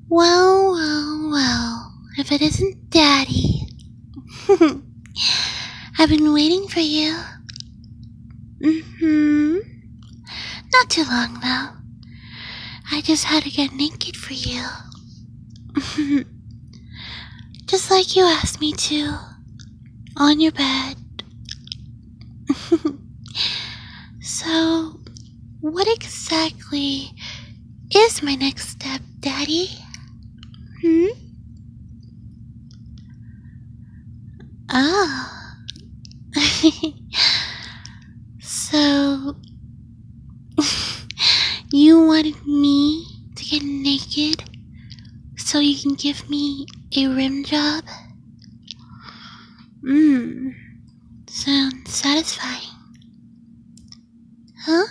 Well, well, well, if it isn't Daddy. I've been waiting for you. Not too long, though. I just had to get naked for you. Just like you asked me to. On your bed. So, what exactly is my next step, Daddy? Oh. So, you wanted me to get naked so you can give me a rim job? Sounds satisfying. Huh?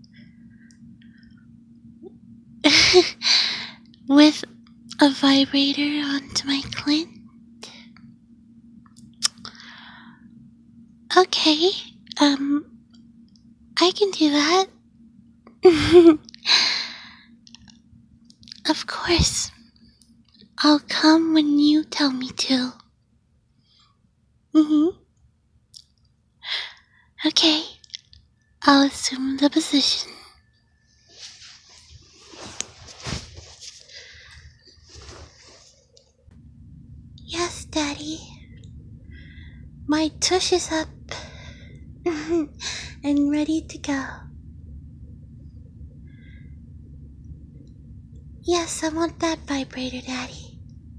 With a vibrator onto my clit? Okay, I can do that. Of course. I'll come when you tell me to. Okay, I'll assume the position. Yes, Daddy. My tush is up and ready to go. Yes, I want that vibrator, Daddy.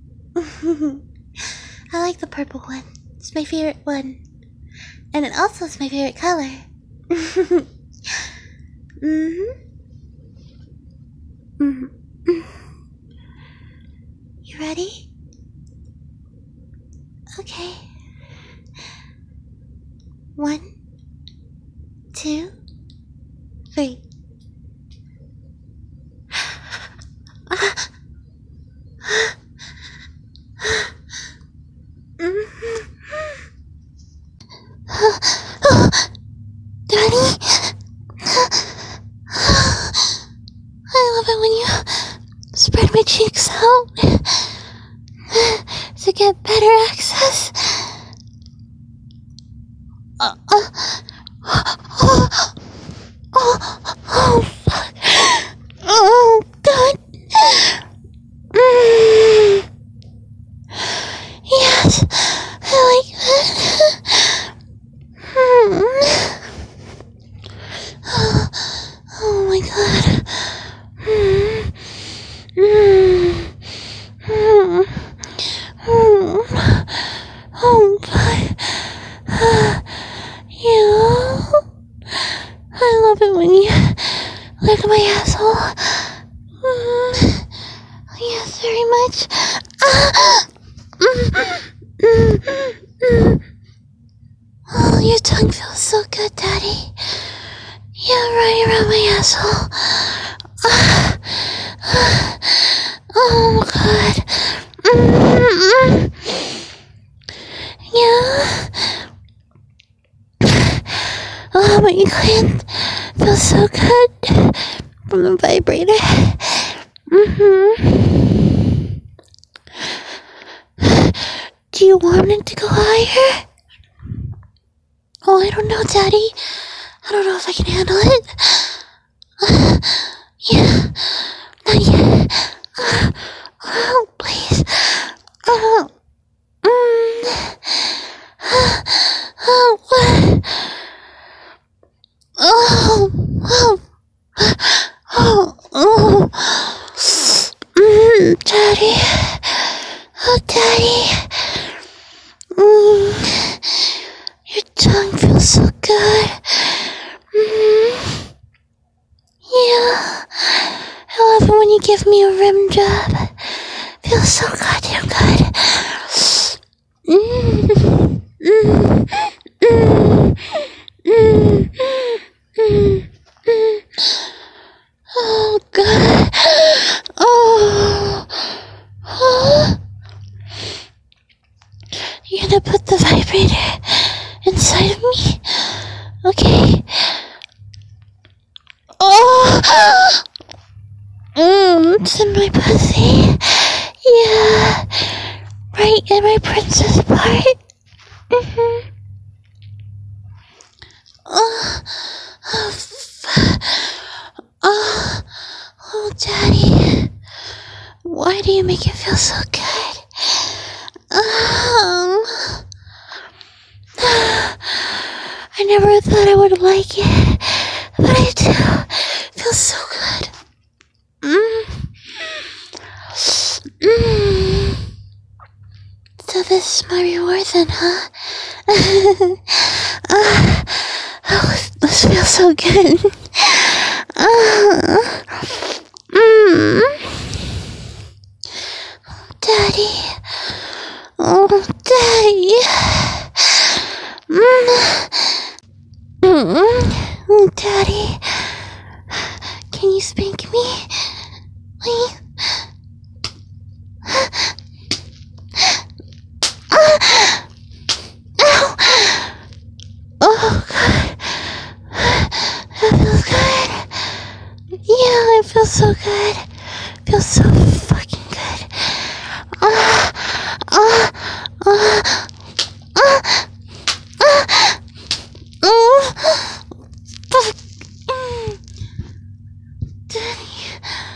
I like the purple one. It's my favorite one. And it also is my favorite color. You ready? Okay. 1, 2, 3. Daddy? I love it when you spread my cheeks out to get better access. Oh, fuck. Oh, God. Yes, I like that. Oh my God. Oh God. You. I love it when you lick my asshole. Yes, very much. Oh, your tongue feels so good, Daddy. Yeah, right around my asshole. Oh, God. Yeah. Oh, my clit feels so good from the vibrator. Do you want it to go higher? Oh, I don't know, Daddy. I don't know if I can handle it. Yeah, not yet. Oh, please. Oh, what? Daddy. Oh, Daddy. Your tongue feels so good. Yeah. I love it when you give me a rim job. Feels so goddamn good. Oh, God. Oh. You're gonna put the vibrator inside of me? Okay. Oh! It's in my pussy. princess part. Oh, Daddy, why do you make it feel so good? I never thought I would like it, but I do. It feels so good. So this is my reward then, huh? This feels so good. Daddy. Oh, Daddy. Daddy. Can you spank me? Please? Oh, God. That feels good. Yeah, it feels so good. It feels so fucking good. Daddy.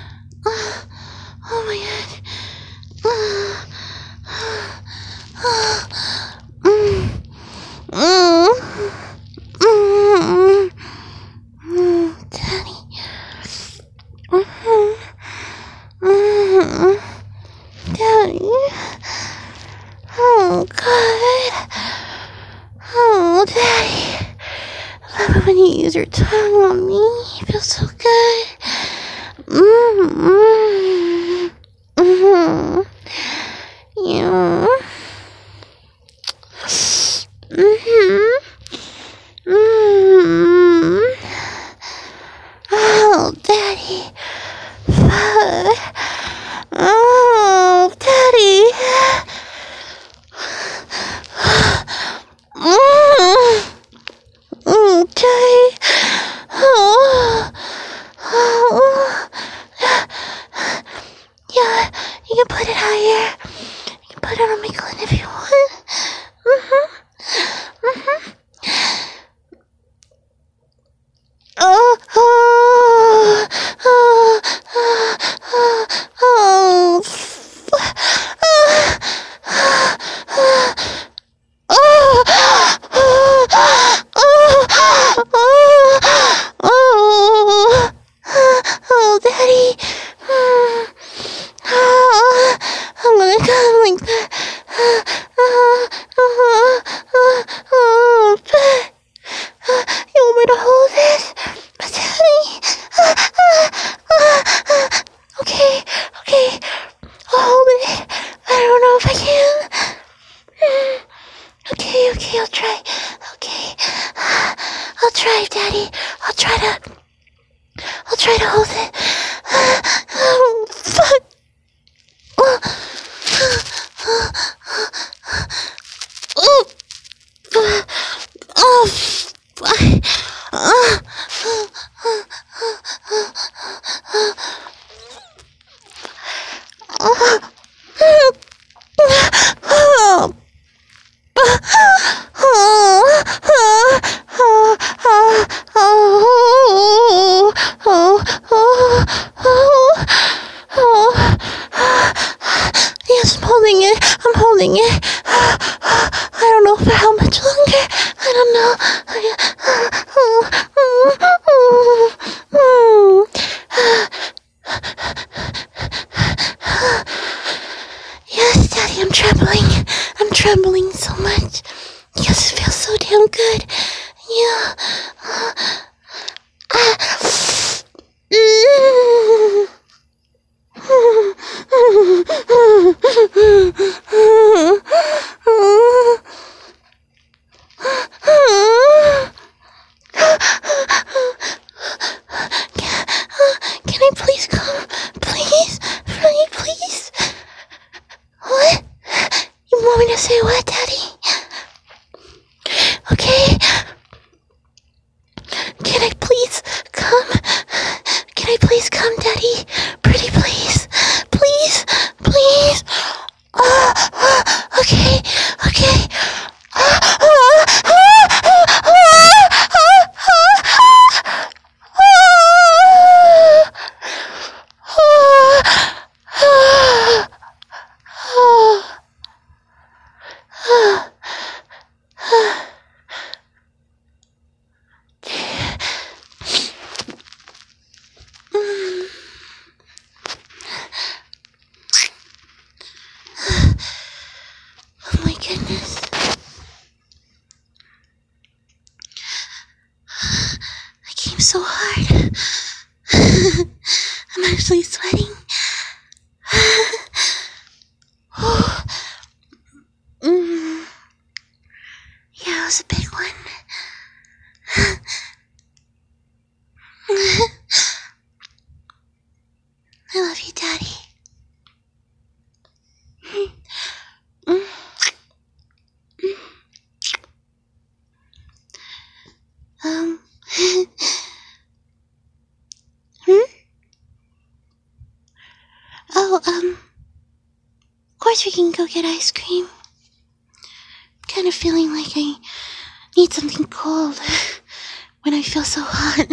Oh my God. Daddy. Daddy. Oh, God. Oh, Daddy. I love it when you use your tongue on me. It feels so good. Yeah. Oh, Daddy. Oh, Daddy. Okay. Yeah, you can put it higher. You can put it on my chin if you want. Oh, Daddy. I'm gonna come like that. You want me to hold it? But Daddy. Okay. I'll hold it. I don't know if I can. Okay, I'll try. Okay. I'll try, Daddy. I'll try to hold it. Oh, fuck. Yes, I'm holding it. I don't know for how much longer. I don't know. Yes, Daddy, I'm trembling so much. Yes, it feels so damn good. Yeah. Can I please come? Please? Please? What? You want me to say what, Daddy? Okay. Can I please come? Can I please come, Daddy? Pretty please. Please. Okay. Oh, of course we can go get ice cream. I'm kind of feeling like I need something cold when I feel so hot.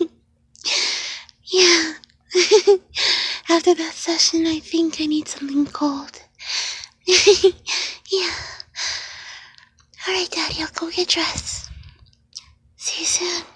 Yeah. After that session, I think I need something cold. Yeah. Alright, Daddy, I'll go get dressed. See you soon.